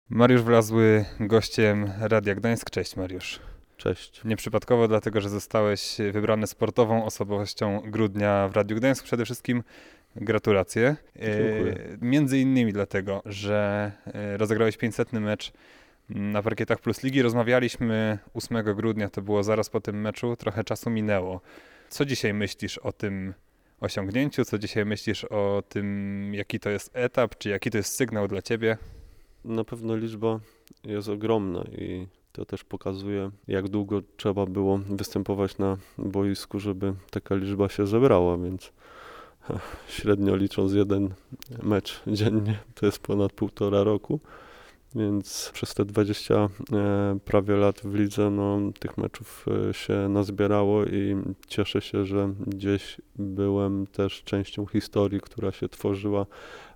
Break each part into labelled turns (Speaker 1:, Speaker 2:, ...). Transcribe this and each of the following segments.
Speaker 1: Mariusz Wlazły, gościem Radia Gdańsk. Cześć Mariusz.
Speaker 2: Cześć.
Speaker 1: Nieprzypadkowo, dlatego że zostałeś wybrany sportową osobowością grudnia w Radiu Gdańsk. Przede wszystkim gratulacje.
Speaker 2: Dziękuję.
Speaker 1: Między innymi dlatego, że rozegrałeś 500 mecz na parkietach Plus Ligi. Rozmawialiśmy 8 grudnia, to było zaraz po tym meczu, trochę czasu minęło. Co dzisiaj myślisz o tym osiągnięciu? Co dzisiaj myślisz o tym, jaki to jest etap, czy jaki to jest sygnał dla ciebie?
Speaker 2: Na pewno liczba jest ogromna i to też pokazuje, jak długo trzeba było występować na boisku, żeby taka liczba się zebrała, więc średnio licząc jeden mecz dziennie, to jest ponad 1,5 roku, więc przez te 20 prawie lat w lidze, tych meczów się nazbierało i cieszę się, że gdzieś byłem też częścią historii, która się tworzyła,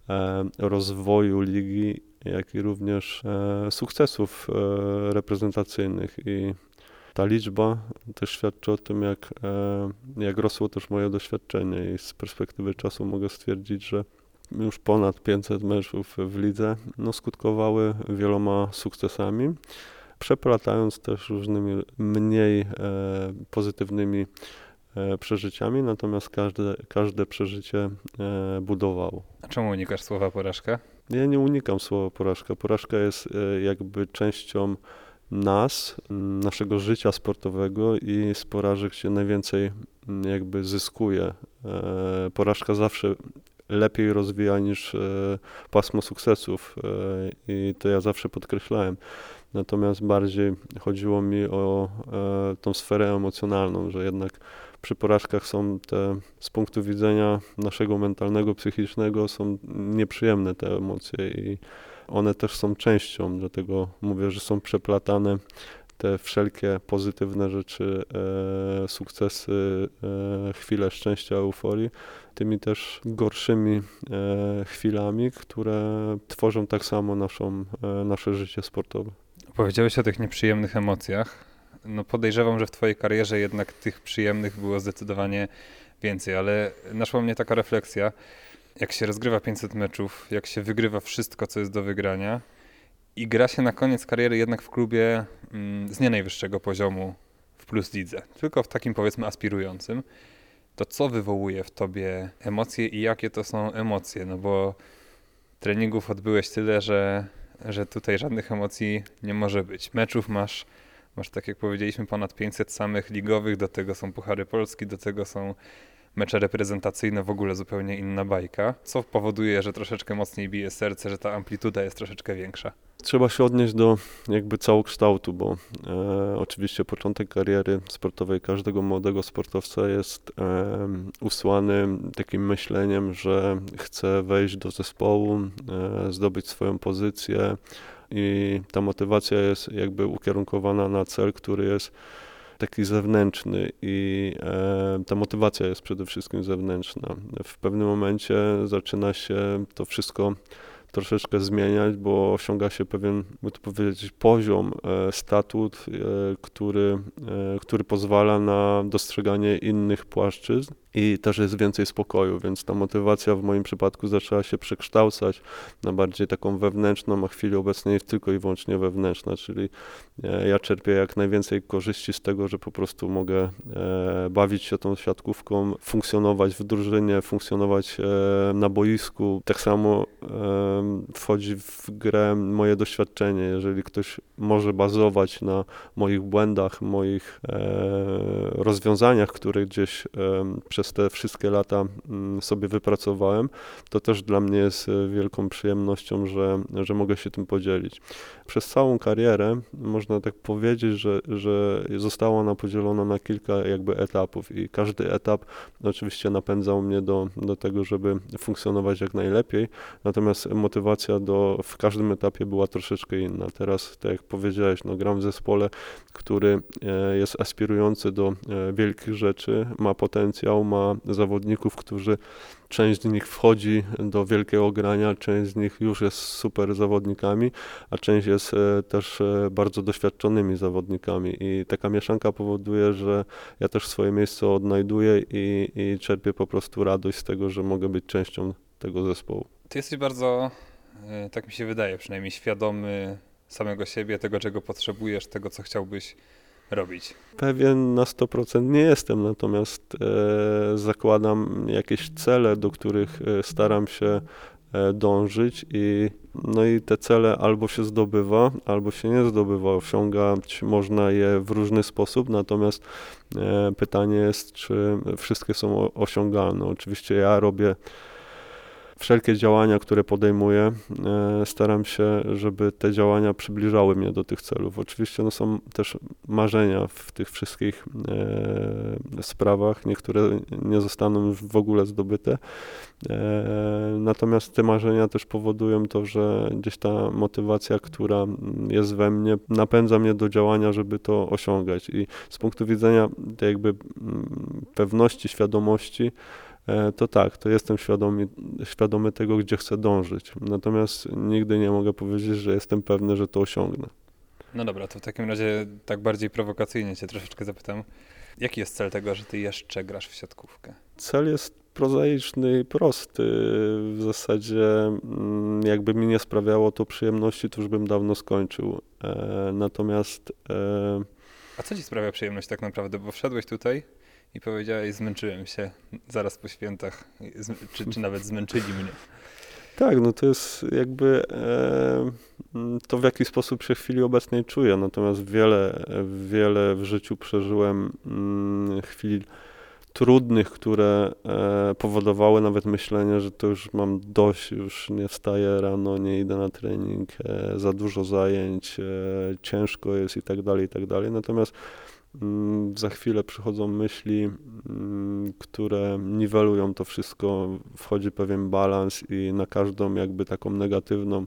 Speaker 2: rozwoju ligi, jak i również sukcesów reprezentacyjnych. I ta liczba też świadczy o tym, jak rosło też moje doświadczenie i z perspektywy czasu mogę stwierdzić, że już ponad 500 meczów w lidze skutkowały wieloma sukcesami, przeplatając też różnymi mniej pozytywnymi przeżyciami, natomiast każde przeżycie budowało.
Speaker 1: A czemu unikasz słowa porażka?
Speaker 2: Ja nie unikam słowa porażka. Porażka jest jakby częścią nas, naszego życia sportowego i z porażek się najwięcej jakby zyskuje. Porażka zawsze lepiej rozwija niż pasmo sukcesów i to ja zawsze podkreślałem. Natomiast bardziej chodziło mi o tą sferę emocjonalną, że jednak przy porażkach są te, z punktu widzenia naszego mentalnego, psychicznego, są nieprzyjemne te emocje i one też są częścią, dlatego mówię, że są przeplatane te wszelkie pozytywne rzeczy, sukcesy, chwile szczęścia, euforii, tymi też gorszymi chwilami, które tworzą tak samo nasze życie sportowe.
Speaker 1: Powiedziałeś o tych nieprzyjemnych emocjach. Podejrzewam, że w twojej karierze jednak tych przyjemnych było zdecydowanie więcej, ale naszła mnie taka refleksja, jak się rozgrywa 500 meczów, jak się wygrywa wszystko, co jest do wygrania i gra się na koniec kariery jednak w klubie z nie najwyższego poziomu w Plus Lidze, tylko w takim powiedzmy aspirującym, to co wywołuje w tobie emocje i jakie to są emocje? No bo treningów odbyłeś tyle, że tutaj żadnych emocji nie może być. Meczów masz, tak jak powiedzieliśmy, ponad 500 samych ligowych, do tego są Puchary Polski, do tego są mecze reprezentacyjne, w ogóle zupełnie inna bajka. Co powoduje, że troszeczkę mocniej bije serce, że ta amplituda jest troszeczkę większa?
Speaker 2: Trzeba się odnieść do jakby całokształtu, bo oczywiście początek kariery sportowej każdego młodego sportowca jest usłany takim myśleniem, że chce wejść do zespołu, zdobyć swoją pozycję i ta motywacja jest jakby ukierunkowana na cel, który jest taki zewnętrzny i ta motywacja jest przede wszystkim zewnętrzna. W pewnym momencie zaczyna się to wszystko troszeczkę zmieniać, bo osiąga się pewien, by to powiedzieć, poziom, statut, który pozwala na dostrzeganie innych płaszczyzn i też jest więcej spokoju, więc ta motywacja w moim przypadku zaczęła się przekształcać na bardziej taką wewnętrzną, a w chwili obecnej jest tylko i wyłącznie wewnętrzna, czyli ja czerpię jak najwięcej korzyści z tego, że po prostu mogę bawić się tą siatkówką, funkcjonować w drużynie, funkcjonować na boisku. Tak samo wchodzi w grę moje doświadczenie. Jeżeli ktoś może bazować na moich błędach, moich rozwiązaniach, które gdzieś przez te wszystkie lata sobie wypracowałem, to też dla mnie jest wielką przyjemnością, że mogę się tym podzielić. Przez całą karierę można tak powiedzieć, że została ona podzielona na kilka jakby etapów i każdy etap oczywiście napędzał mnie do tego, żeby funkcjonować jak najlepiej, natomiast motywacja w każdym etapie była troszeczkę inna. Teraz, tak jak powiedziałeś, gram w zespole, który jest aspirujący do wielkich rzeczy, ma potencjał, ma zawodników, część z nich wchodzi do wielkiego grania, część z nich już jest super zawodnikami, a część jest też bardzo doświadczonymi zawodnikami i taka mieszanka powoduje, że ja też swoje miejsce odnajduję i czerpię po prostu radość z tego, że mogę być częścią tego zespołu.
Speaker 1: Ty jesteś bardzo tak mi się wydaje, przynajmniej świadomy samego siebie, tego czego potrzebujesz, tego co chciałbyś robić.
Speaker 2: Pewien na 100% nie jestem, natomiast zakładam jakieś cele, do których staram się dążyć no i te cele albo się zdobywa, albo się nie zdobywa. Osiągać można je w różny sposób, natomiast pytanie jest, czy wszystkie są osiągalne. Oczywiście ja robię wszelkie działania, które podejmuję, staram się, żeby te działania przybliżały mnie do tych celów. Oczywiście no, są też marzenia w tych wszystkich sprawach, niektóre nie zostaną już w ogóle zdobyte. Natomiast te marzenia też powodują to, że gdzieś ta motywacja, która jest we mnie, napędza mnie do działania, żeby to osiągać. I z punktu widzenia tej jakby pewności, świadomości, to tak, to jestem świadomy tego, gdzie chcę dążyć. Natomiast nigdy nie mogę powiedzieć, że jestem pewny, że to osiągnę.
Speaker 1: No dobra, to w takim razie tak bardziej prowokacyjnie cię troszeczkę zapytam. Jaki jest cel tego, że ty jeszcze grasz w siatkówkę?
Speaker 2: Cel jest prozaiczny i prosty. W zasadzie jakby mi nie sprawiało to przyjemności, to już bym dawno skończył. Natomiast...
Speaker 1: A co ci sprawia przyjemność tak naprawdę? Bo wszedłeś tutaj i powiedziałeś, zmęczyłem się zaraz po świętach, czy nawet zmęczyli mnie.
Speaker 2: Tak, no to jest jakby to, w jaki sposób się w chwili obecnej czuję. Natomiast wiele w życiu przeżyłem chwil trudnych, które powodowały nawet myślenie, że to już mam dość, już nie wstaję rano, nie idę na trening, za dużo zajęć, ciężko jest i tak dalej, i tak dalej. Natomiast za chwilę przychodzą myśli, które niwelują to wszystko, wchodzi pewien balans i na każdą jakby taką negatywną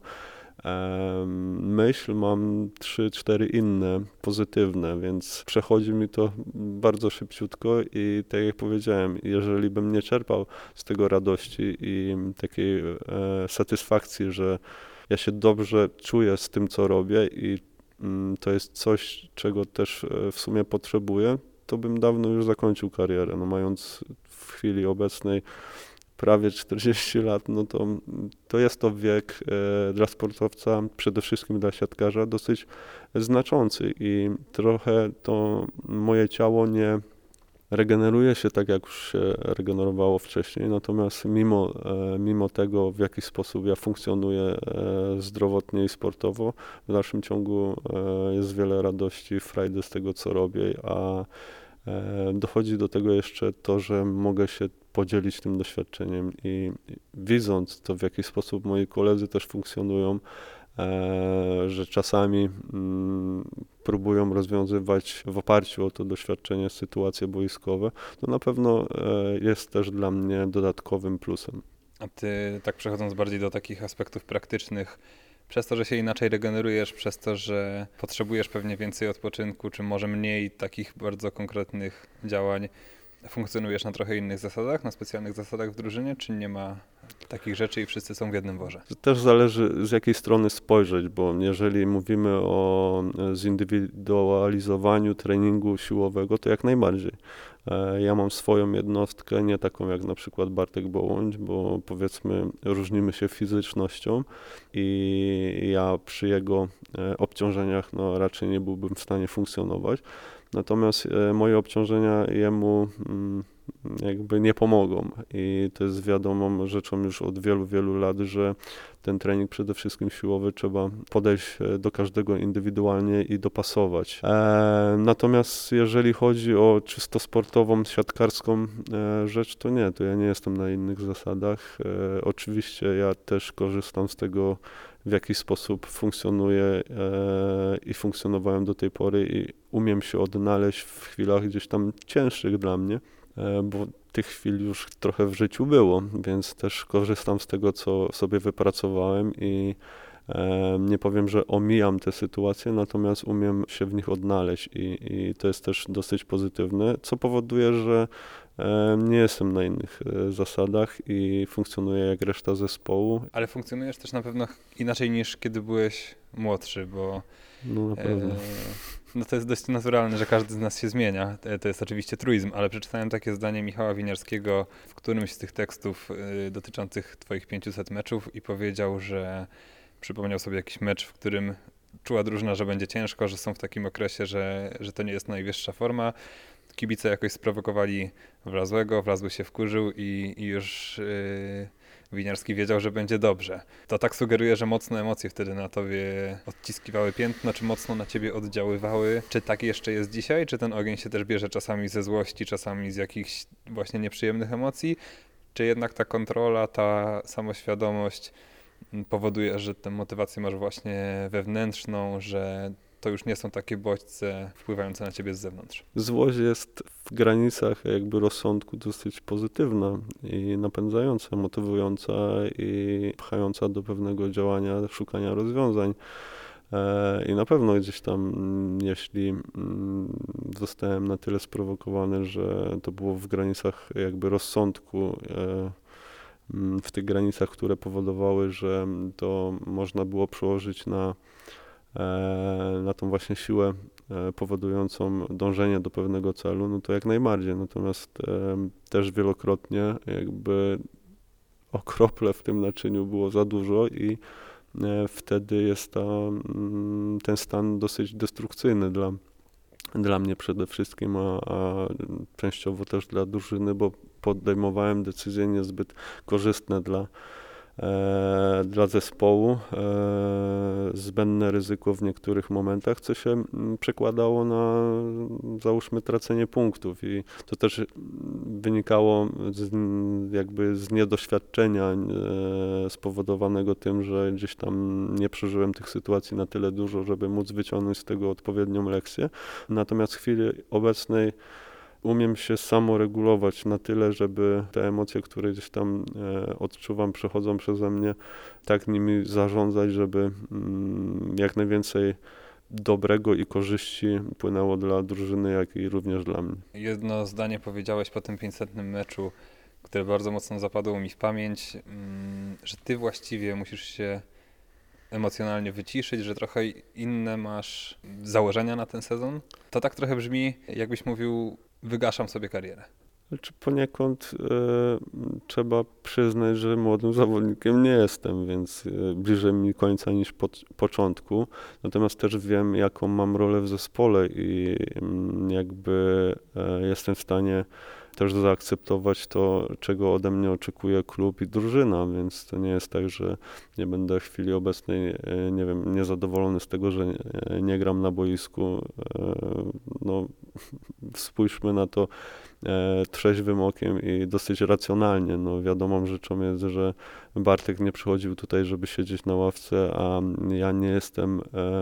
Speaker 2: myśl mam 3-4 inne pozytywne, więc przechodzi mi to bardzo szybciutko i tak jak powiedziałem, jeżeli bym nie czerpał z tego radości i takiej satysfakcji, że ja się dobrze czuję z tym, co robię i to jest coś, czego też w sumie potrzebuję, to bym dawno już zakończył karierę. No, mając w chwili obecnej prawie 40 lat, no to jest to wiek dla sportowca, przede wszystkim dla siatkarza, dosyć znaczący i trochę to moje ciało nie regeneruje się tak, jak już się regenerowało wcześniej, natomiast mimo tego, w jaki sposób ja funkcjonuję zdrowotnie i sportowo, w dalszym ciągu jest wiele radości, frajdy z tego, co robię, a dochodzi do tego jeszcze to, że mogę się podzielić tym doświadczeniem i widząc to, w jaki sposób moi koledzy też funkcjonują, że czasami próbują rozwiązywać w oparciu o to doświadczenie sytuacje boiskowe, to na pewno jest też dla mnie dodatkowym plusem.
Speaker 1: A ty, tak przechodząc bardziej do takich aspektów praktycznych, przez to, że się inaczej regenerujesz, przez to, że potrzebujesz pewnie więcej odpoczynku, czy może mniej takich bardzo konkretnych działań, funkcjonujesz na trochę innych zasadach, na specjalnych zasadach w drużynie, czy nie ma takich rzeczy i wszyscy są w jednym worze?
Speaker 2: To też zależy, z jakiej strony spojrzeć, bo jeżeli mówimy o zindywidualizowaniu treningu siłowego, to jak najbardziej. Ja mam swoją jednostkę, nie taką jak na przykład Bartek Bołądź, bo powiedzmy różnimy się fizycznością i ja przy jego obciążeniach no, raczej nie byłbym w stanie funkcjonować. Natomiast moje obciążenia jemu jakby nie pomogą i to jest wiadomą rzeczą już od wielu lat, że ten trening przede wszystkim siłowy trzeba podejść do każdego indywidualnie i dopasować. Natomiast jeżeli chodzi o czysto sportową, siatkarską rzecz, to nie, to ja nie jestem na innych zasadach. Oczywiście ja też korzystam z tego, w jaki sposób funkcjonuję i funkcjonowałem do tej pory i umiem się odnaleźć w chwilach gdzieś tam cięższych dla mnie, bo tych chwil już trochę w życiu było, więc też korzystam z tego, co sobie wypracowałem i nie powiem, że omijam te sytuacje, natomiast umiem się w nich odnaleźć i to jest też dosyć pozytywne, co powoduje, że nie jestem na innych zasadach i funkcjonuję jak reszta zespołu.
Speaker 1: Ale funkcjonujesz też na pewno inaczej niż kiedy byłeś młodszy, bo
Speaker 2: no, na pewno.
Speaker 1: No to jest dość naturalne, że każdy z nas się zmienia. To jest oczywiście truizm, ale przeczytałem takie zdanie Michała Winiarskiego w którymś z tych tekstów dotyczących twoich 500 meczów i powiedział, że przypomniał sobie jakiś mecz, w którym czuła drużyna, że będzie ciężko, że są w takim okresie, że to nie jest najwyższa forma. Kibice jakoś sprowokowali Wlazłego, Wlazły się wkurzył i już Winiarski wiedział, że będzie dobrze. To tak sugeruje, że mocno emocje wtedy na tobie odciskiwały piętno, czy mocno na ciebie oddziaływały. Czy tak jeszcze jest dzisiaj? Czy ten ogień się też bierze czasami ze złości, czasami z jakichś właśnie nieprzyjemnych emocji? Czy jednak ta kontrola, ta samoświadomość powoduje, że tę motywację masz właśnie wewnętrzną, że to już nie są takie bodźce wpływające na ciebie z zewnątrz?
Speaker 2: Złość jest w granicach jakby rozsądku dosyć pozytywna i napędzająca, motywująca i pchająca do pewnego działania, szukania rozwiązań. I na pewno gdzieś tam, jeśli zostałem na tyle sprowokowany, że to było w granicach jakby rozsądku, w tych granicach, które powodowały, że to można było przełożyć na tą właśnie siłę powodującą dążenie do pewnego celu, no to jak najbardziej. Natomiast też wielokrotnie jakby o krople w tym naczyniu było za dużo i wtedy jest ten stan dosyć destrukcyjny dla mnie przede wszystkim, a częściowo też dla drużyny, bo podejmowałem decyzje niezbyt korzystne dla zespołu, zbędne ryzyko w niektórych momentach, co się przekładało na, załóżmy, tracenie punktów i to też wynikało jakby z niedoświadczenia spowodowanego tym, że gdzieś tam nie przeżyłem tych sytuacji na tyle dużo, żeby móc wyciągnąć z tego odpowiednią lekcję. Natomiast w chwili obecnej umiem się samoregulować na tyle, żeby te emocje, które gdzieś tam odczuwam, przechodzą przeze mnie, tak nimi zarządzać, żeby jak najwięcej dobrego i korzyści płynęło dla drużyny, jak i również dla mnie.
Speaker 1: Jedno zdanie powiedziałeś po tym 500 meczu, które bardzo mocno zapadło mi w pamięć, że ty właściwie musisz się emocjonalnie wyciszyć, że trochę inne masz założenia na ten sezon. To tak trochę brzmi, jakbyś mówił, wygaszam sobie karierę.
Speaker 2: Znaczy poniekąd trzeba przyznać, że młodym zawodnikiem nie jestem, więc bliżej mi końca niż początku. Natomiast też wiem, jaką mam rolę w zespole i jakby jestem w stanie też zaakceptować to, czego ode mnie oczekuje klub i drużyna, więc to nie jest tak, że nie będę w chwili obecnej, nie wiem, niezadowolony z tego, że nie gram na boisku. No, spójrzmy na to trzeźwym okiem i dosyć racjonalnie. No, wiadomą rzeczą jest, że Bartek nie przychodził tutaj, żeby siedzieć na ławce, a ja nie jestem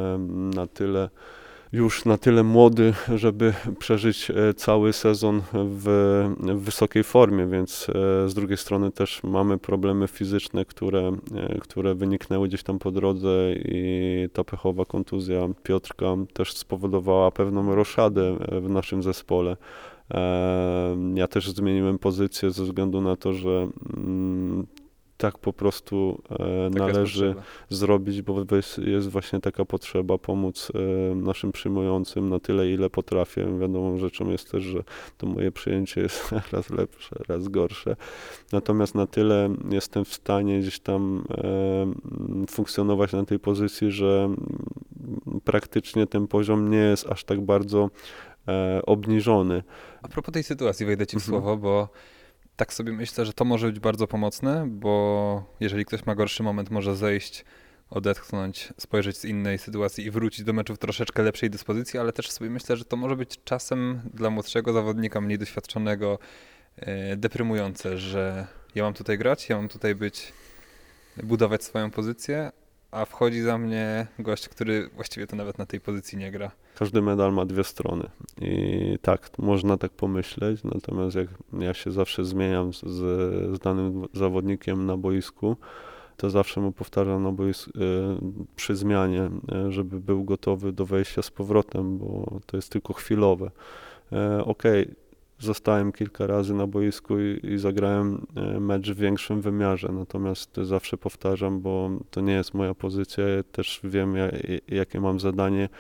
Speaker 2: na tyle młody, żeby przeżyć cały sezon w wysokiej formie, więc z drugiej strony też mamy problemy fizyczne, które wyniknęły gdzieś tam po drodze i ta pechowa kontuzja Piotrka też spowodowała pewną roszadę w naszym zespole. Ja też zmieniłem pozycję ze względu na to, że tak po prostu należy zrobić, bo jest właśnie taka potrzeba pomóc naszym przyjmującym na tyle, ile potrafię. Wiadomą rzeczą jest też, że to moje przyjęcie jest raz lepsze, raz gorsze. Natomiast na tyle jestem w stanie gdzieś tam funkcjonować na tej pozycji, że praktycznie ten poziom nie jest aż tak bardzo obniżony.
Speaker 1: A propos tej sytuacji, wejdę ci w słowo, bo tak sobie myślę, że to może być bardzo pomocne, bo jeżeli ktoś ma gorszy moment, może zejść, odetchnąć, spojrzeć z innej sytuacji i wrócić do meczu w troszeczkę lepszej dyspozycji, ale też sobie myślę, że to może być czasem dla młodszego zawodnika, mniej doświadczonego, deprymujące, że ja mam tutaj grać, ja mam tutaj budować swoją pozycję, a wchodzi za mnie gość, który właściwie to nawet na tej pozycji nie gra.
Speaker 2: Każdy medal ma dwie strony i tak, można tak pomyśleć, natomiast jak ja się zawsze zmieniam z danym zawodnikiem na boisku, to zawsze mu powtarzam na boisku, przy zmianie, żeby był gotowy do wejścia z powrotem, bo to jest tylko chwilowe. Okej, zostałem kilka razy na boisku i zagrałem mecz w większym wymiarze, natomiast zawsze powtarzam, bo to nie jest moja pozycja, ja też wiem, jakie mam zadanie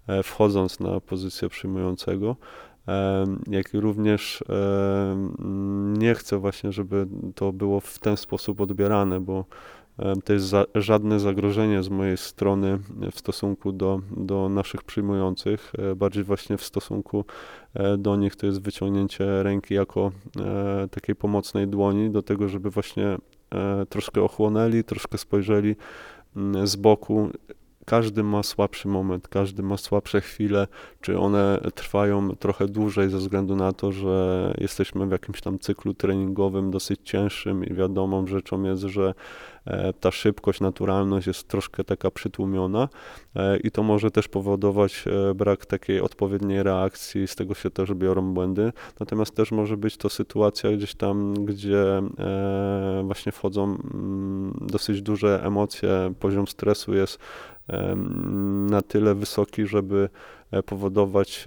Speaker 2: wchodząc na pozycję przyjmującego, jak i również nie chcę właśnie, żeby to było w ten sposób odbierane, bo to jest żadne zagrożenie z mojej strony w stosunku do naszych przyjmujących, bardziej właśnie w stosunku do nich to jest wyciągnięcie ręki jako takiej pomocnej dłoni do tego, żeby właśnie troszkę ochłonęli, troszkę spojrzeli z boku. Każdy ma słabszy moment, każdy ma słabsze chwile, czy one trwają trochę dłużej ze względu na to, że jesteśmy w jakimś tam cyklu treningowym dosyć cięższym i wiadomą rzeczą jest, że ta szybkość, naturalność jest troszkę taka przytłumiona i to może też powodować brak takiej odpowiedniej reakcji, z tego się też biorą błędy. Natomiast też może być to sytuacja gdzieś tam, gdzie właśnie wchodzą dosyć duże emocje, poziom stresu jest na tyle wysoki, żeby powodować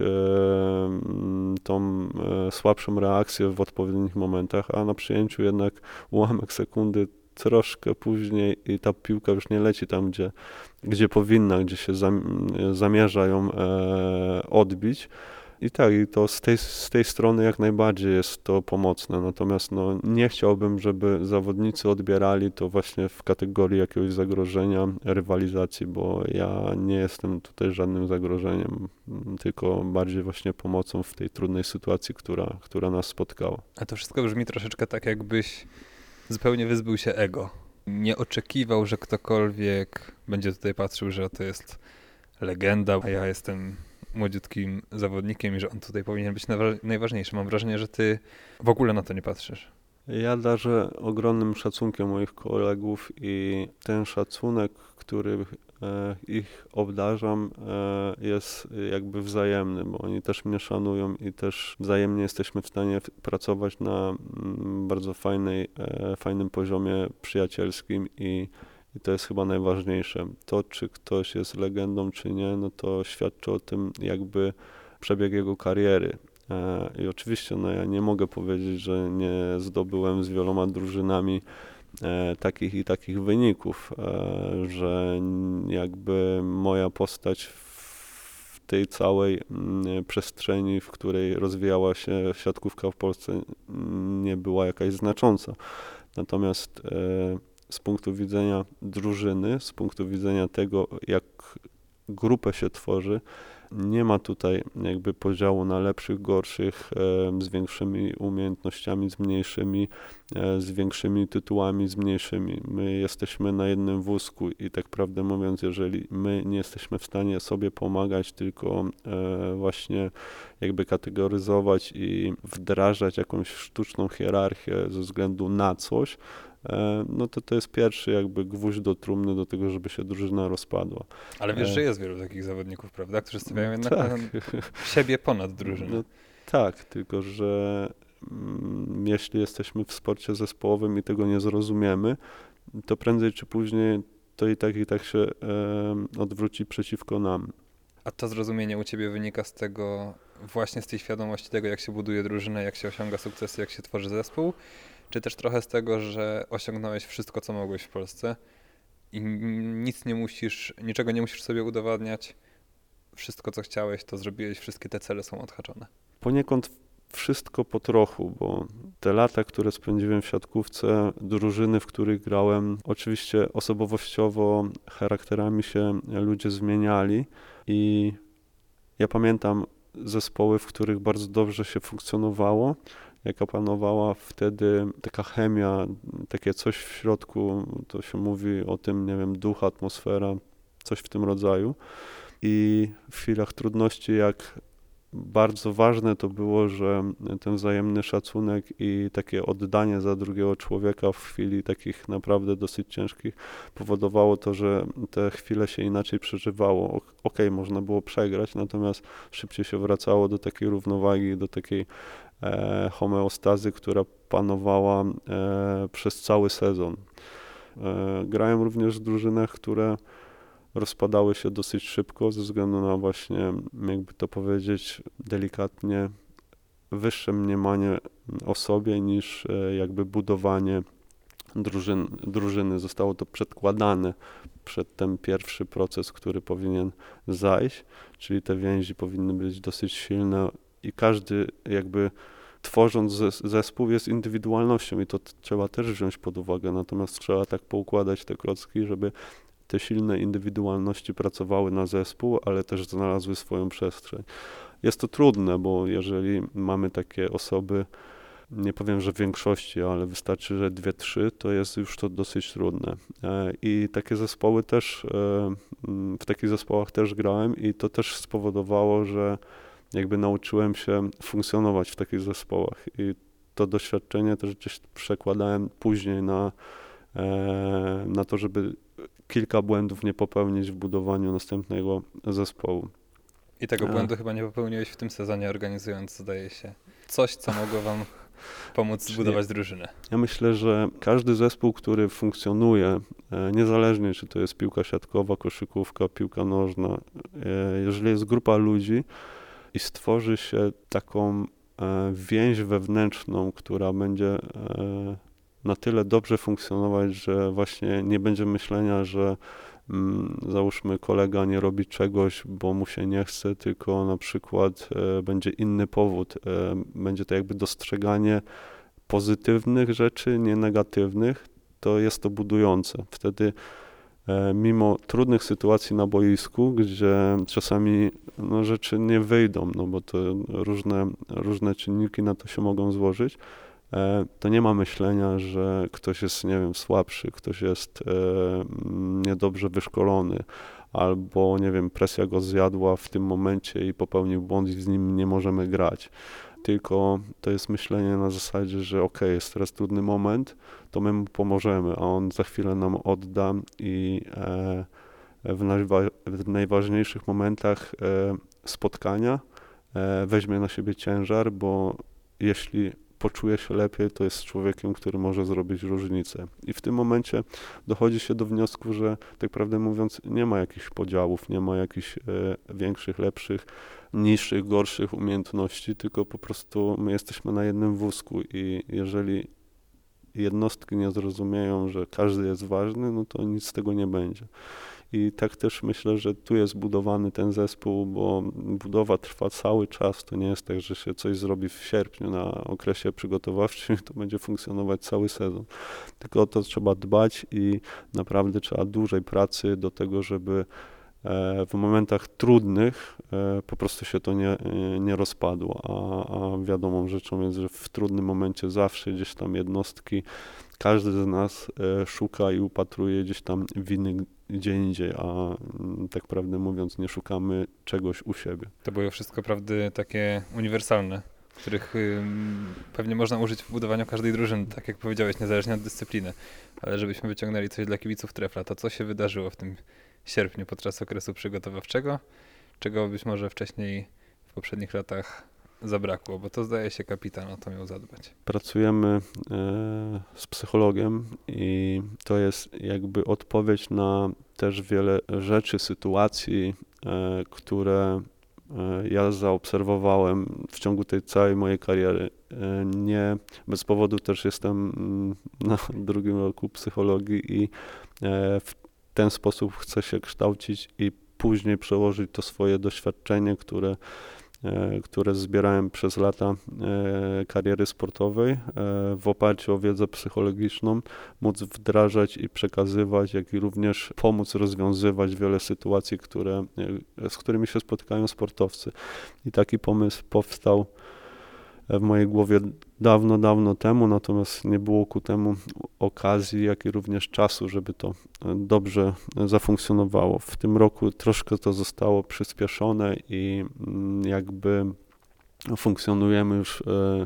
Speaker 2: tą słabszą reakcję w odpowiednich momentach, a na przyjęciu jednak ułamek sekundy troszkę później i ta piłka już nie leci tam, gdzie powinna, gdzie się zamierza ją odbić. I tak, i to z tej strony jak najbardziej jest to pomocne, natomiast no, nie chciałbym, żeby zawodnicy odbierali to właśnie w kategorii jakiegoś zagrożenia, rywalizacji, bo ja nie jestem tutaj żadnym zagrożeniem, tylko bardziej właśnie pomocą w tej trudnej sytuacji, która nas spotkała.
Speaker 1: A to wszystko brzmi troszeczkę tak, jakbyś zupełnie wyzbył się ego. Nie oczekiwał, że ktokolwiek będzie tutaj patrzył, że to jest legenda, a ja jestem młodziutkim zawodnikiem i że on tutaj powinien być najważniejszy. Mam wrażenie, że ty w ogóle na to nie patrzysz.
Speaker 2: Ja darzę ogromnym szacunkiem moich kolegów i ten szacunek, który ich obdarzam, jest jakby wzajemny, bo oni też mnie szanują i też wzajemnie jesteśmy w stanie pracować na bardzo fajnym poziomie przyjacielskim i to jest chyba najważniejsze. To, czy ktoś jest legendą, czy nie, no to świadczy o tym jakby przebieg jego kariery. I oczywiście no ja nie mogę powiedzieć, że nie zdobyłem z wieloma drużynami takich i takich wyników, że jakby moja postać w tej całej przestrzeni, w której rozwijała się siatkówka w Polsce, nie była jakaś znacząca. Natomiast z punktu widzenia drużyny, z punktu widzenia tego, jak grupę się tworzy, nie ma tutaj jakby podziału na lepszych, gorszych, z większymi umiejętnościami, z mniejszymi, z większymi tytułami, z mniejszymi. My jesteśmy na jednym wózku i tak prawdę mówiąc, jeżeli my nie jesteśmy w stanie sobie pomagać, tylko właśnie jakby kategoryzować i wdrażać jakąś sztuczną hierarchię ze względu na coś, no to jest pierwszy jakby gwóźdź do trumny do tego, żeby się drużyna rozpadła.
Speaker 1: Ale wiesz, że jest wielu takich zawodników, prawda? Którzy stawiają jednak
Speaker 2: tak.
Speaker 1: na siebie ponad drużynę.
Speaker 2: No, tak, tylko że jeśli jesteśmy w sporcie zespołowym i tego nie zrozumiemy, to prędzej czy później to i tak się odwróci przeciwko nam.
Speaker 1: A to zrozumienie u ciebie wynika z tego, właśnie z tej świadomości tego, jak się buduje drużynę, jak się osiąga sukcesy, jak się tworzy zespół? Czy też trochę z tego, że osiągnąłeś wszystko, co mogłeś w Polsce i niczego nie musisz sobie udowadniać, wszystko, co chciałeś, to zrobiłeś, wszystkie te cele są odhaczone?
Speaker 2: Poniekąd wszystko po trochu, bo te lata, które spędziłem w siatkówce, drużyny, w których grałem, oczywiście osobowościowo, charakterami się ludzie zmieniali i ja pamiętam zespoły, w których bardzo dobrze się funkcjonowało, jaka panowała wtedy taka chemia, takie coś w środku, to się mówi o tym, nie wiem, duch, atmosfera, coś w tym rodzaju. I w chwilach trudności, jak bardzo ważne to było, że ten wzajemny szacunek i takie oddanie za drugiego człowieka w chwili takich naprawdę dosyć ciężkich powodowało to, że te chwile się inaczej przeżywało. Okej, można było przegrać, natomiast szybciej się wracało do takiej równowagi, do takiej homeostazy, która panowała przez cały sezon. Grałem również w drużynach, które rozpadały się dosyć szybko ze względu na właśnie, jakby to powiedzieć delikatnie, wyższe mniemanie o sobie niż jakby budowanie drużyny. Zostało to przedkładane przed ten pierwszy proces, który powinien zajść, czyli te więzi powinny być dosyć silne i każdy jakby tworząc zespół jest indywidualnością i to trzeba też wziąć pod uwagę, natomiast trzeba tak poukładać te klocki, żeby te silne indywidualności pracowały na zespół, ale też znalazły swoją przestrzeń. Jest to trudne, bo jeżeli mamy takie osoby, nie powiem, że w większości, ale wystarczy, że 2-3, to jest już to dosyć trudne. I takie zespoły też, w takich zespołach też grałem i to też spowodowało, że jakby nauczyłem się funkcjonować w takich zespołach i to doświadczenie też gdzieś przekładałem później na to, żeby kilka błędów nie popełnić w budowaniu następnego zespołu.
Speaker 1: I tego błędu chyba nie popełniłeś w tym sezonie, organizując, zdaje się, coś, co mogło wam pomóc zbudować drużynę.
Speaker 2: Ja myślę, że każdy zespół, który funkcjonuje, niezależnie czy to jest piłka siatkowa, koszykówka, piłka nożna, jeżeli jest grupa ludzi i stworzy się taką więź wewnętrzną, która będzie na tyle dobrze funkcjonować, że właśnie nie będzie myślenia, że załóżmy kolega nie robi czegoś, bo mu się nie chce, tylko na przykład będzie inny powód. Będzie to jakby dostrzeganie pozytywnych rzeczy, nie negatywnych, to jest to budujące. Wtedy mimo trudnych sytuacji na boisku, gdzie czasami rzeczy nie wyjdą, bo to różne czynniki na to się mogą złożyć, to nie ma myślenia, że ktoś jest, nie wiem, słabszy, ktoś jest niedobrze wyszkolony, albo, nie wiem, presja go zjadła w tym momencie i popełnił błąd i z nim nie możemy grać. Tylko to jest myślenie na zasadzie, że okej, jest teraz trudny moment, to my mu pomożemy, a on za chwilę nam odda i w najważniejszych momentach spotkania weźmie na siebie ciężar, bo jeśli poczuje się lepiej, to jest człowiekiem, który może zrobić różnicę. I w tym momencie dochodzi się do wniosku, że tak prawdę mówiąc nie ma jakichś podziałów, nie ma jakichś większych, lepszych, niższych, gorszych umiejętności, tylko po prostu my jesteśmy na jednym wózku i jeżeli jednostki nie zrozumieją, że każdy jest ważny, no to nic z tego nie będzie. I tak też myślę, że tu jest budowany ten zespół, bo budowa trwa cały czas. To nie jest tak, że się coś zrobi w sierpniu na okresie przygotowawczym, to będzie funkcjonować cały sezon. Tylko o to trzeba dbać i naprawdę trzeba dużej pracy do tego, żeby w momentach trudnych po prostu się to nie rozpadło, a wiadomą rzeczą jest, że w trudnym momencie zawsze gdzieś tam jednostki, każdy z nas szuka i upatruje gdzieś tam winy gdzie indziej, a tak prawdę mówiąc nie szukamy czegoś u siebie.
Speaker 1: To były wszystko prawdy takie uniwersalne, których pewnie można użyć w budowaniu każdej drużyny, tak jak powiedziałeś, niezależnie od dyscypliny. Ale żebyśmy wyciągnęli coś dla kibiców Trefla, to co się wydarzyło w tym sierpniu podczas okresu przygotowawczego, czego być może wcześniej w poprzednich latach zabrakło, bo to zdaje się kapitan o to miał zadbać.
Speaker 2: Pracujemy z psychologiem i to jest jakby odpowiedź na też wiele rzeczy, sytuacji, które ja zaobserwowałem w ciągu tej całej mojej kariery. Nie bez powodu też jestem na drugim roku psychologii i w ten sposób chcę się kształcić i później przełożyć to swoje doświadczenie, które zbierałem przez lata kariery sportowej w oparciu o wiedzę psychologiczną, móc wdrażać i przekazywać, jak i również pomóc rozwiązywać wiele sytuacji, z którymi się spotykają sportowcy. I taki pomysł powstał w mojej głowie dawno, dawno temu, natomiast nie było ku temu okazji, jak i również czasu, żeby to dobrze zafunkcjonowało. W tym roku troszkę to zostało przyspieszone i jakby funkcjonujemy już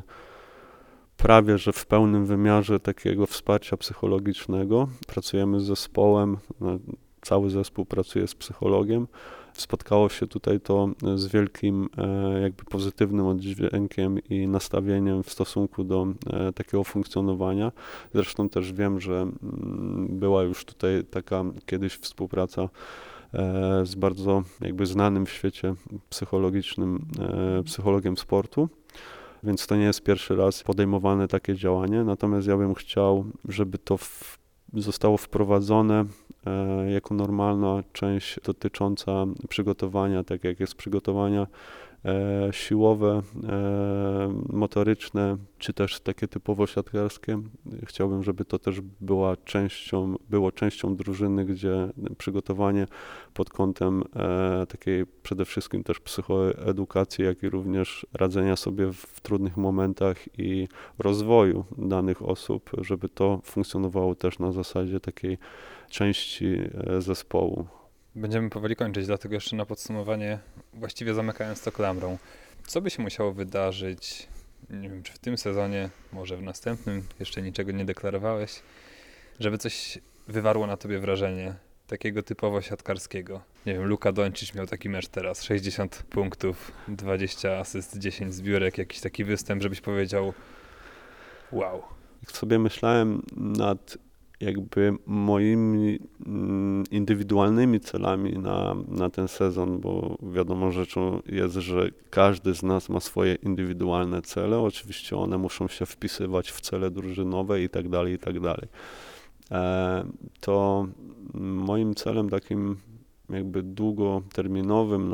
Speaker 2: prawie, że w pełnym wymiarze takiego wsparcia psychologicznego. Pracujemy z zespołem, cały zespół pracuje z psychologiem. Spotkało się tutaj to z wielkim jakby pozytywnym oddźwiękiem i nastawieniem w stosunku do takiego funkcjonowania. Zresztą też wiem, że była już tutaj taka kiedyś współpraca z bardzo jakby znanym w świecie psychologicznym psychologiem sportu. Więc to nie jest pierwszy raz podejmowane takie działanie, natomiast ja bym chciał, żeby to zostało wprowadzone jako normalna część dotycząca przygotowania, tak jak jest przygotowania siłowe, motoryczne, czy też takie typowo siatkarskie. Chciałbym, żeby to też było częścią drużyny, gdzie przygotowanie pod kątem takiej przede wszystkim też psychoedukacji, jak i również radzenia sobie w trudnych momentach i rozwoju danych osób, żeby to funkcjonowało też na zasadzie takiej części zespołu.
Speaker 1: Będziemy powoli kończyć, dlatego jeszcze na podsumowanie, właściwie zamykając to klamrą. Co by się musiało wydarzyć, nie wiem, czy w tym sezonie, może w następnym, jeszcze niczego nie deklarowałeś, żeby coś wywarło na tobie wrażenie takiego typowo siatkarskiego? Nie wiem, Luka Doncic miał taki mecz teraz, 60 punktów, 20 asyst, 10 zbiórek, jakiś taki występ, żebyś powiedział wow.
Speaker 2: Jak sobie myślałem nad jakby moimi indywidualnymi celami na ten sezon, bo wiadomo rzeczą jest, że każdy z nas ma swoje indywidualne cele. Oczywiście one muszą się wpisywać w cele drużynowe i tak dalej, i tak dalej. To moim celem takim jakby długoterminowym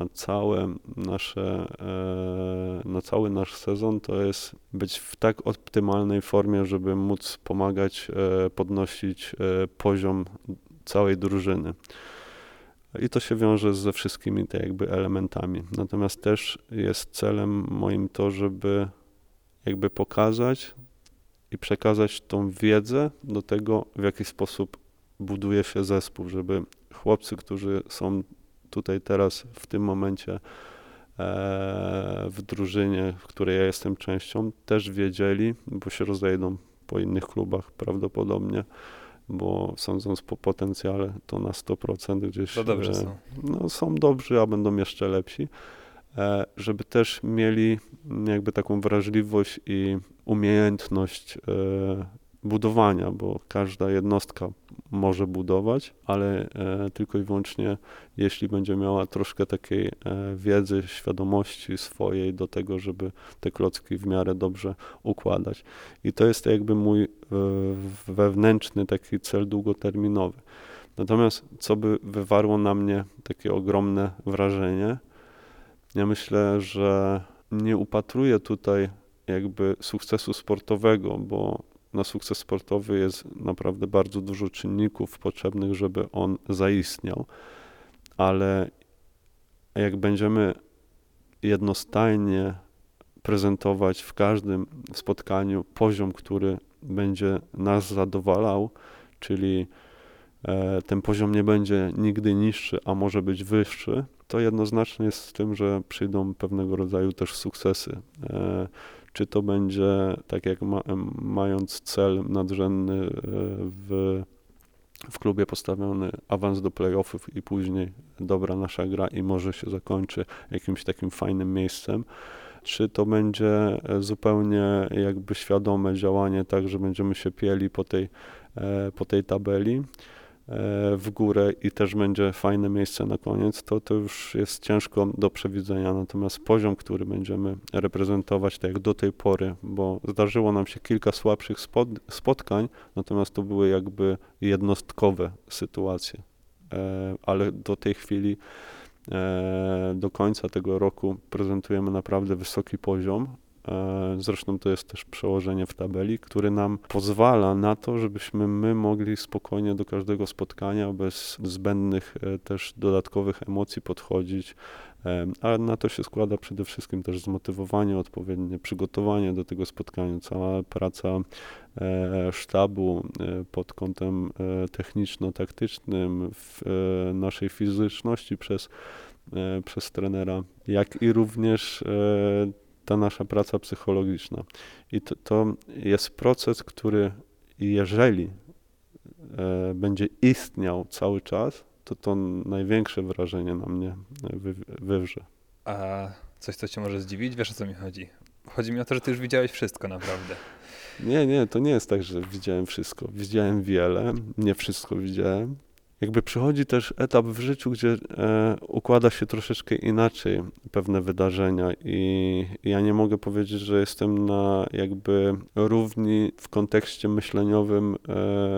Speaker 2: na cały nasz sezon to jest być w tak optymalnej formie, żeby móc pomagać podnosić poziom całej drużyny. I to się wiąże ze wszystkimi te jakby elementami. Natomiast też jest celem moim to, żeby jakby pokazać i przekazać tą wiedzę do tego, w jaki sposób buduje się zespół, żeby chłopcy, którzy są tutaj teraz w tym momencie w drużynie, w której ja jestem częścią, też wiedzieli, bo się rozejdą po innych klubach prawdopodobnie, bo sądząc po potencjale to na 100% gdzieś
Speaker 1: To dobrze są.
Speaker 2: No, są dobrzy, a będą jeszcze lepsi, żeby też mieli jakby taką wrażliwość i umiejętność budowania, bo każda jednostka może budować, ale tylko i wyłącznie jeśli będzie miała troszkę takiej wiedzy, świadomości swojej do tego, żeby te klocki w miarę dobrze układać. I to jest jakby mój wewnętrzny taki cel długoterminowy. Natomiast co by wywarło na mnie takie ogromne wrażenie, ja myślę, że nie upatruję tutaj jakby sukcesu sportowego, bo na sukces sportowy jest naprawdę bardzo dużo czynników potrzebnych, żeby on zaistniał, ale jak będziemy jednostajnie prezentować w każdym spotkaniu poziom, który będzie nas zadowalał, czyli ten poziom nie będzie nigdy niższy, a może być wyższy, to jednoznacznie jest z tym, że przyjdą pewnego rodzaju też sukcesy. Czy to będzie, tak jak mając cel nadrzędny w klubie postawiony awans do playoffów i później dobra nasza gra i może się zakończy jakimś takim fajnym miejscem, czy to będzie zupełnie jakby świadome działanie, tak, że będziemy się pieli po tej tabeli w górę i też będzie fajne miejsce na koniec, to już jest ciężko do przewidzenia. Natomiast poziom, który będziemy reprezentować tak jak do tej pory, bo zdarzyło nam się kilka słabszych spotkań, natomiast to były jakby jednostkowe sytuacje. Ale do tej chwili, do końca tego roku prezentujemy naprawdę wysoki poziom. Zresztą to jest też przełożenie w tabeli, które nam pozwala na to, żebyśmy my mogli spokojnie do każdego spotkania bez zbędnych też dodatkowych emocji podchodzić, ale na to się składa przede wszystkim też zmotywowanie, odpowiednie przygotowanie do tego spotkania, cała praca sztabu pod kątem techniczno-taktycznym, w naszej fizyczności przez trenera, jak i również ta nasza praca psychologiczna. I to jest proces, który jeżeli będzie istniał cały czas, to największe wrażenie na mnie wywrze.
Speaker 1: A coś, co cię może zdziwić? Wiesz, o co mi chodzi? Chodzi mi o to, że ty już widziałeś wszystko naprawdę.
Speaker 2: Nie, to nie jest tak, że widziałem wszystko. Widziałem wiele, nie wszystko widziałem. Jakby przychodzi też etap w życiu, gdzie układa się troszeczkę inaczej pewne wydarzenia i ja nie mogę powiedzieć, że jestem na jakby równi w kontekście myśleniowym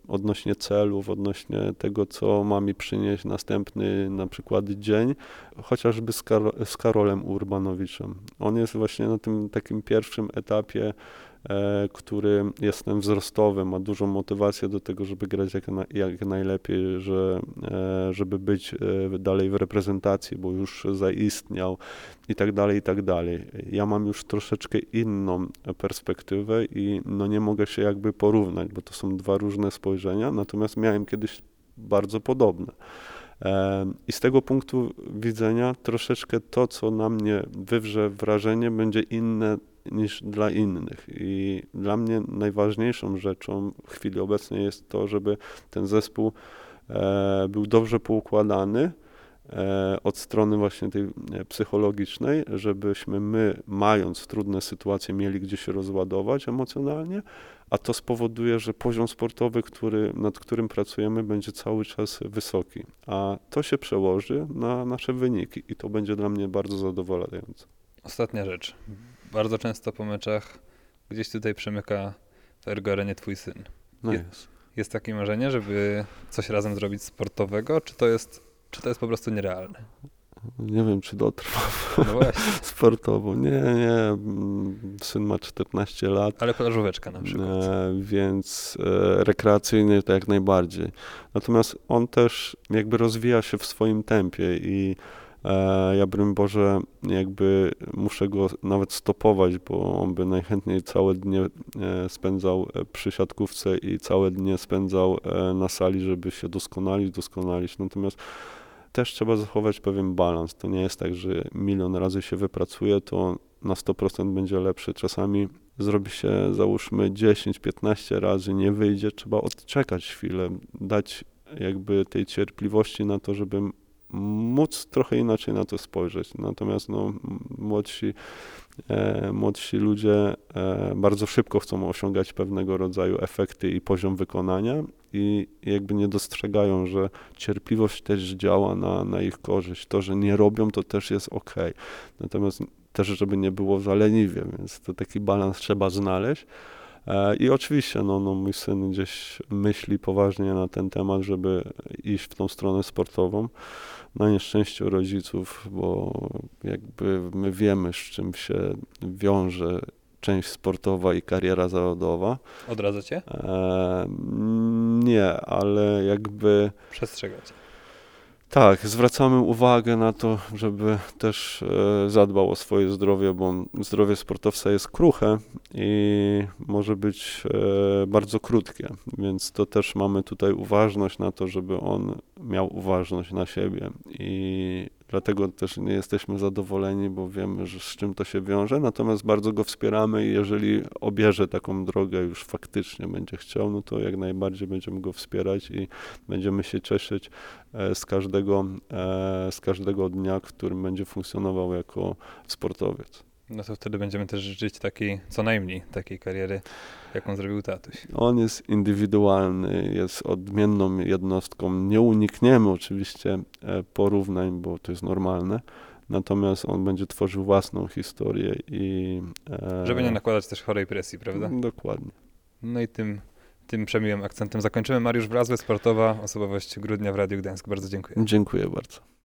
Speaker 2: odnośnie celów, odnośnie tego, co ma mi przynieść następny na przykład dzień, chociażby z Karolem Urbanowiczem. On jest właśnie na tym takim pierwszym etapie, który jest ten wzrostowy, ma dużą motywację do tego, żeby grać jak najlepiej, żeby być dalej w reprezentacji, bo już zaistniał i tak dalej, i tak dalej. Ja mam już troszeczkę inną perspektywę i no nie mogę się jakby porównać, bo to są dwa różne spojrzenia, natomiast miałem kiedyś bardzo podobne. I z tego punktu widzenia troszeczkę to, co na mnie wywrze wrażenie, będzie inne niż dla innych. I dla mnie najważniejszą rzeczą w chwili obecnej jest to, żeby ten zespół był dobrze poukładany od strony właśnie tej psychologicznej, żebyśmy my, mając trudne sytuacje, mieli gdzie się rozładować emocjonalnie, a to spowoduje, że poziom sportowy, nad którym pracujemy, będzie cały czas wysoki. A to się przełoży na nasze wyniki i to będzie dla mnie bardzo zadowalające.
Speaker 1: Ostatnia rzecz. Bardzo często po meczach gdzieś tutaj przemyka w Ergo Arenie twój syn.
Speaker 2: No jest.
Speaker 1: Jest takie marzenie, żeby coś razem zrobić sportowego, czy to jest po prostu nierealne?
Speaker 2: Nie wiem, czy dotrwam
Speaker 1: No właśnie.
Speaker 2: sportowo. Nie. Syn ma 14 lat.
Speaker 1: Ale plażóweczka na przykład.
Speaker 2: Więc rekreacyjnie to jak najbardziej. Natomiast on też jakby rozwija się w swoim tempie i ja broń Boże, jakby muszę go nawet stopować, bo on by najchętniej całe dnie spędzał przy siatkówce i całe dnie spędzał na sali, żeby się doskonalić. Natomiast też trzeba zachować pewien balans. To nie jest tak, że milion razy się wypracuje, to na 100% będzie lepszy. Czasami zrobi się, załóżmy, 10-15 razy, nie wyjdzie, trzeba odczekać chwilę, dać jakby tej cierpliwości na to, żeby móc trochę inaczej na to spojrzeć. Natomiast no, młodsi ludzie bardzo szybko chcą osiągać pewnego rodzaju efekty i poziom wykonania i jakby nie dostrzegają, że cierpliwość też działa na ich korzyść. To, że nie robią, to też jest okej. Natomiast też, żeby nie było za leniwie, więc to taki balans trzeba znaleźć. I oczywiście mój syn gdzieś myśli poważnie na ten temat, żeby iść w tą stronę sportową. Na nieszczęście rodziców, bo jakby my wiemy, z czym się wiąże część sportowa i kariera zawodowa.
Speaker 1: Odradza cię?
Speaker 2: Nie, ale jakby...
Speaker 1: Przestrzegacie.
Speaker 2: Tak, zwracamy uwagę na to, żeby też zadbał o swoje zdrowie, bo zdrowie sportowca jest kruche i może być bardzo krótkie, więc to też mamy tutaj uważność na to, żeby on miał uważność na siebie i dlatego też nie jesteśmy zadowoleni, bo wiemy, że z czym to się wiąże, natomiast bardzo go wspieramy i jeżeli obierze taką drogę, już faktycznie będzie chciał, no to jak najbardziej będziemy go wspierać i będziemy się cieszyć z każdego dnia, w którym będzie funkcjonował jako sportowiec.
Speaker 1: No to wtedy będziemy też życzyć co najmniej takiej kariery, jaką zrobił tatuś.
Speaker 2: On jest indywidualny, jest odmienną jednostką. Nie unikniemy oczywiście porównań, bo to jest normalne. Natomiast on będzie tworzył własną historię i...
Speaker 1: Żeby nie nakładać też chorej presji, prawda?
Speaker 2: Dokładnie.
Speaker 1: No i tym przemiłym akcentem zakończymy. Mariusz Wlazły, sportowa osobowość Grudnia w Radiu Gdańsk. Bardzo dziękuję.
Speaker 2: Dziękuję bardzo.